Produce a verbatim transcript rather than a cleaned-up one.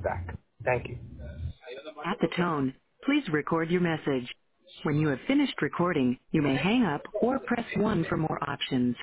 back. Thank you. At the tone, please record your message. When you have finished recording, you may hang up or press one for more options.